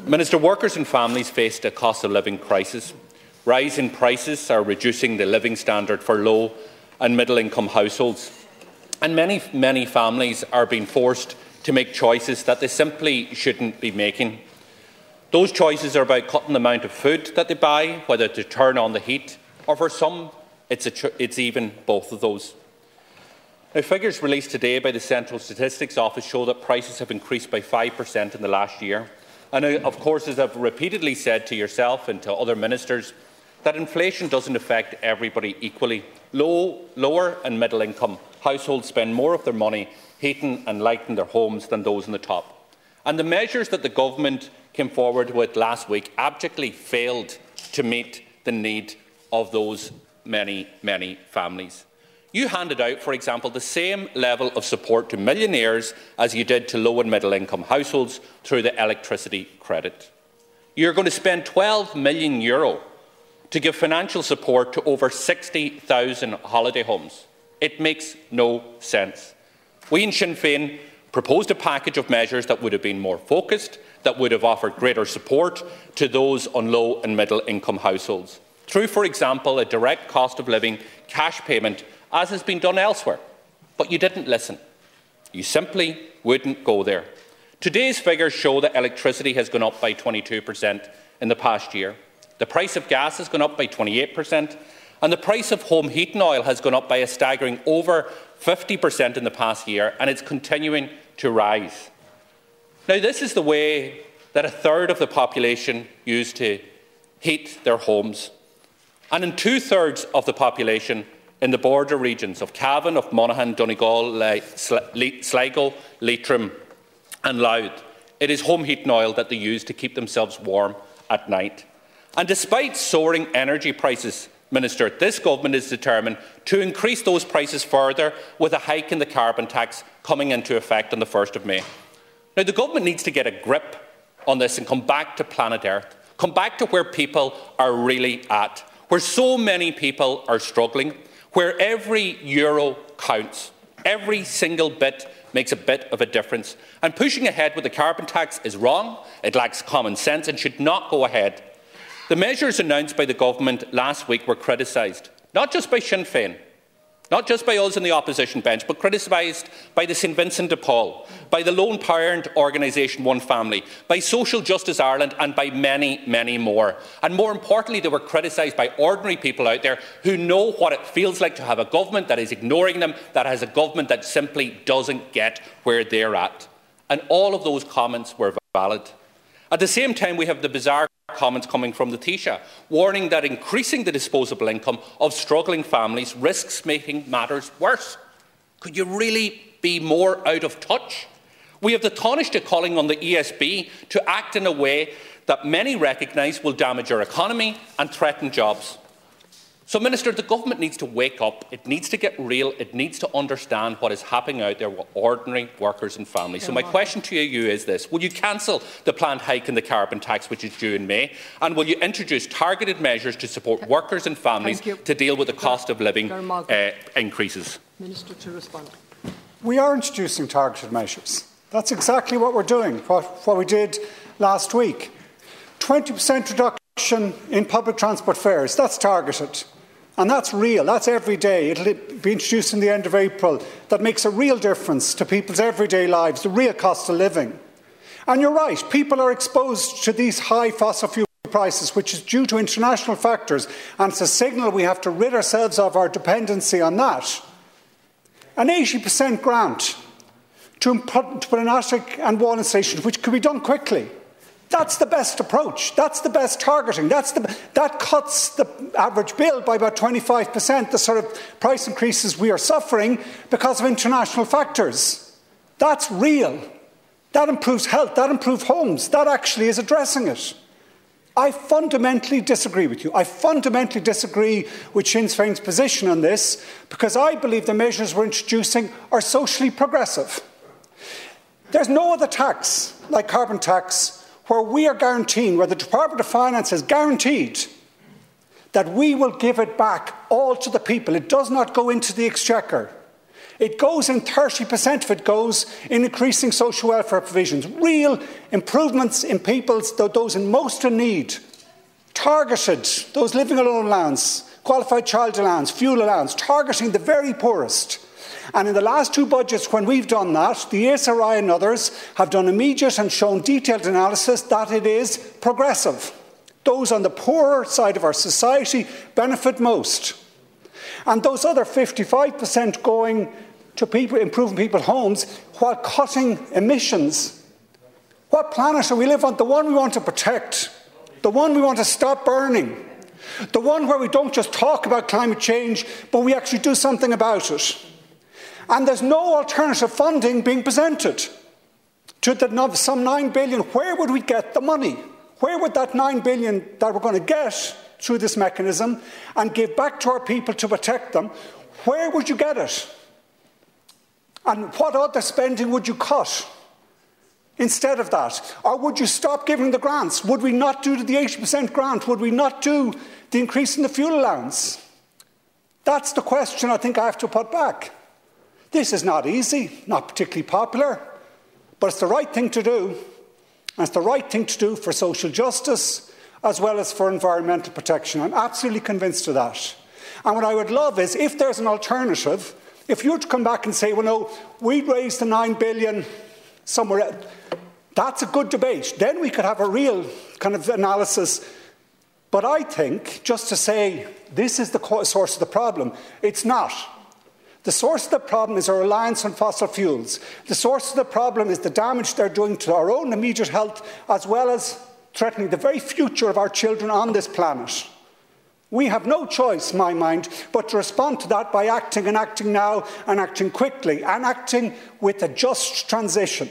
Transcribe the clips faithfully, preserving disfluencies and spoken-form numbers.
Minister, workers and families faced a cost of living crisis. Rising prices are reducing the living standard for low and middle income households, and many, many families are being forced to make choices that they simply shouldn't be making. Those choices are about cutting the amount of food that they buy, whether to turn on the heat, or for some it's, a, it's even both of those. Now, figures released today by the Central Statistics Office show that prices have increased by five per cent in the last year. And of course, as I've repeatedly said to yourself and to other ministers, that inflation doesn't affect everybody equally. Low, lower and middle income households spend more of their money heating and lighting their homes than those on the top. And the measures that the government came forward with last week abjectly failed to meet the need of those many, many families. You handed out, for example, the same level of support to millionaires as you did to low and middle income households through the electricity credit. You're going to spend twelve million euro to give financial support to over sixty thousand holiday homes. It makes no sense. We in Sinn Féin proposed a package of measures that would have been more focused, that would have offered greater support to those on low and middle income households, through, for example, a direct cost of living cash payment, as has been done elsewhere. But you didn't listen. You simply wouldn't go there. Today's figures show that electricity has gone up by twenty-two per cent in the past year. The price of gas has gone up by twenty-eight per cent, and the price of home heating oil has gone up by a staggering over fifty per cent in the past year, and it's continuing to rise. Now, this is the way that a third of the population used to heat their homes. And in two-thirds of the population in the border regions of Cavan, of Monaghan, Donegal, Sligo, Leitrim and Louth, it is home heating oil that they use to keep themselves warm at night. And despite soaring energy prices, Minister, this government is determined to increase those prices further with a hike in the carbon tax coming into effect on the first of May. Now, the government needs to get a grip on this and come back to planet Earth, come back to where people are really at, where so many people are struggling, where every euro counts, every single bit makes a bit of a difference. And pushing ahead with the carbon tax is wrong, it lacks common sense and should not go ahead. The measures announced by the government last week were criticised, not just by Sinn Féin, not just by us in the opposition bench, but criticised by the St Vincent de Paul, by the lone parent organisation One Family, by Social Justice Ireland and by many, many more. And more importantly, they were criticised by ordinary people out there who know what it feels like to have a government that is ignoring them, that has a government that simply doesn't get where they're at. And all of those comments were valid. At the same time, we have the bizarre comments coming from the Taoiseach, warning that increasing the disposable income of struggling families risks making matters worse. Could you really be more out of touch? We have the Taoiseach calling on the E S B to act in a way that many recognise will damage our economy and threaten jobs. So, Minister, the government needs to wake up, it needs to get real, it needs to understand what is happening out there with ordinary workers and families. So my question to you is this: will you cancel the planned hike in the carbon tax, which is due in May, and will you introduce targeted measures to support workers and families to deal with the cost of living uh, increases? Minister to respond. We are introducing targeted measures. That's exactly what we're doing, what, what we did last week. twenty percent reduction in public transport fares, that's targeted. And that's real, that's every day. It'll be introduced in the end of April. That makes a real difference to people's everyday lives, the real cost of living. And you're right, people are exposed to these high fossil fuel prices, which is due to international factors, and it's a signal we have to rid ourselves of our dependency on that. An eighty percent grant to put, to put an attic and wall installation, which could be done quickly. That's the best approach. That's the best targeting. That's the, that cuts the average bill by about twenty-five percent, the sort of price increases we are suffering because of international factors. That's real. That improves health. That improves homes. That actually is addressing it. I fundamentally disagree with you. I fundamentally disagree with Sinn Féin's position on this because I believe the measures we're introducing are socially progressive. There's no other tax, like carbon tax, where we are guaranteeing, where the Department of Finance is guaranteed that we will give it back all to the people. It does not go into the exchequer. It goes in, thirty percent of it goes in increasing social welfare provisions, real improvements in people's, those in most in need, targeted, those living alone allowance, qualified child allowance, fuel allowance, targeting the very poorest. And in the last two budgets, when we've done that, the E S R I and others have done immediate and shown detailed analysis that it is progressive. Those on the poorer side of our society benefit most. And those other fifty-five percent going to people, improving people's homes while cutting emissions. What planet do we live on? The one we want to protect, the one we want to stop burning, the one where we don't just talk about climate change, but we actually do something about it. And there's no alternative funding being presented. To the, some nine billion dollars, where would we get the money? Where would that nine billion dollars that we're going to get through this mechanism and give back to our people to protect them, where would you get it? And what other spending would you cut instead of that? Or would you stop giving the grants? Would we not do the eighty percent grant? Would we not do the increase in the fuel allowance? That's the question I think I have to put back. This is not easy, not particularly popular, but it's the right thing to do. And it's the right thing to do for social justice as well as for environmental protection. I'm absolutely convinced of that. And what I would love is, if there's an alternative, if you were to come back and say, well, no, we'd raise the nine billion dollars somewhere else, that's a good debate. Then we could have a real kind of analysis. But I think, just to say this is the source of the problem, it's not. The source of the problem is our reliance on fossil fuels. The source of the problem is the damage they're doing to our own immediate health, as well as threatening the very future of our children on this planet. We have no choice, in my mind, but to respond to that by acting and acting now and acting quickly and acting with a just transition.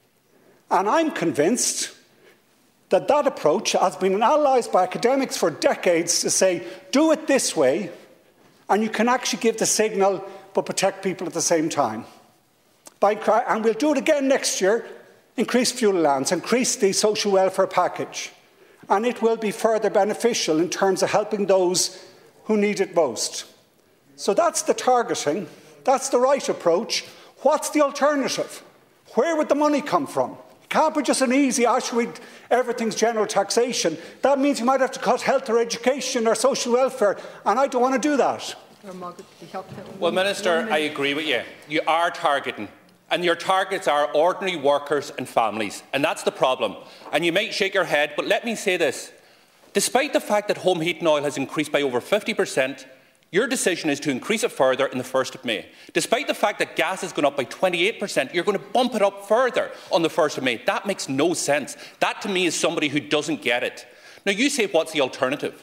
And I'm convinced that that approach has been analysed by academics for decades to say, do it this way, and you can actually give the signal but protect people at the same time. By, and we'll do it again next year, increase fuel allowance, increase the social welfare package. And it will be further beneficial in terms of helping those who need it most. So that's the targeting. That's the right approach. What's the alternative? Where would the money come from? It can't be just an easy, actually, everything's general taxation. That means you might have to cut health or education or social welfare, and I don't want to do that. Well, Minister, I agree with you. You are targeting. And your targets are ordinary workers and families. And that's the problem. And you might shake your head, but let me say this. Despite the fact that home heating oil has increased by over fifty percent, your decision is to increase it further on the first of May. Despite the fact that gas has gone up by twenty-eight percent, you're going to bump it up further on the first of May. That makes no sense. That, to me, is somebody who doesn't get it. Now, you say, what's the alternative?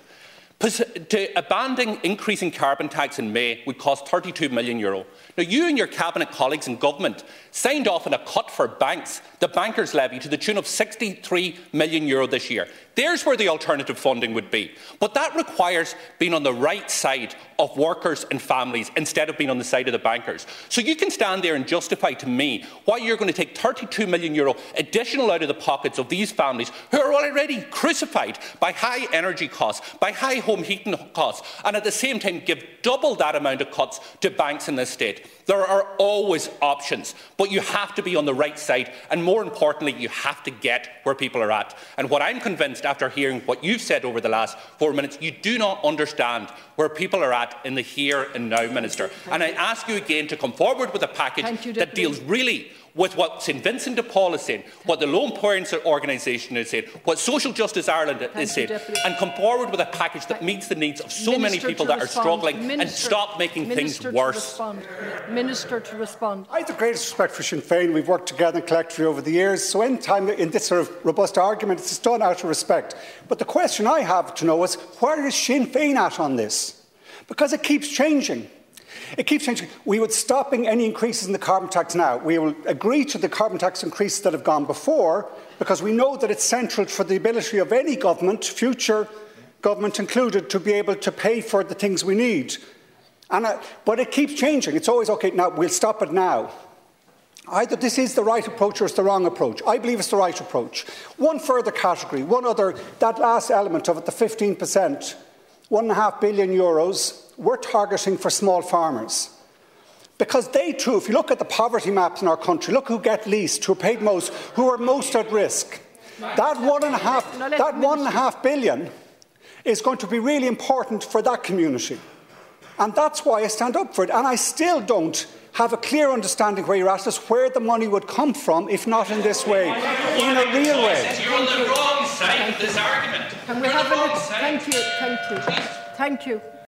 To abandoning increasing carbon tax in May would cost thirty-two million euro. Now, you and your cabinet colleagues in government signed off on a cut for banks, the bankers' levy, to the tune of sixty-three million euro this year. There's where the alternative funding would be. But that requires being on the right side of workers and families instead of being on the side of the bankers. So you can stand there and justify to me why you're going to take thirty-two million euro additional out of the pockets of these families who are already crucified by high energy costs, by high home heating costs, and at the same time give double that amount of cuts to banks in this state. There are always options, but you have to be on the right side, and more importantly, you have to get where people are at. And what I'm convinced, after hearing what you've said over the last four minutes, you do not understand where people are at in the here and now, Minister. And I ask you again to come forward with a package that deals really with what St Vincent de Paul is saying, what the Lone Parents Organisation is saying, what Social Justice Ireland Thank is saying, and come forward with a package that meets the needs of so Minister many people that respond. are struggling Minister, and stop making Minister things worse. To Minister to respond. I have the greatest respect for Sinn Féin. We've worked together collectively over the years, so any time in this sort of robust argument, it's done out of respect. But the question I have to know is, where is Sinn Féin at on this? Because it keeps changing. It keeps changing. We would stopping any increases in the carbon tax now. We will agree to the carbon tax increases that have gone before, because we know that it's central for the ability of any government, future government included, to be able to pay for the things we need. And uh, but it keeps changing. It's always, OK, now we'll stop it now. Either this is the right approach or it's the wrong approach. I believe it's the right approach. One further category, one other, that last element of it, the fifteen percent, one and a half billion euros, we're targeting for small farmers. Because they too, if you look at the poverty maps in our country, look who get least, who are paid most, who are most at risk. That one and a half, that one and a half billion is going to be really important for that community. And that's why I stand up for it. And I still don't have a clear understanding where you're at as where the money would come from, if not in this way, in a real way. You're on the wrong side of this argument. Can we have a look? Thank you, thank you, thank you.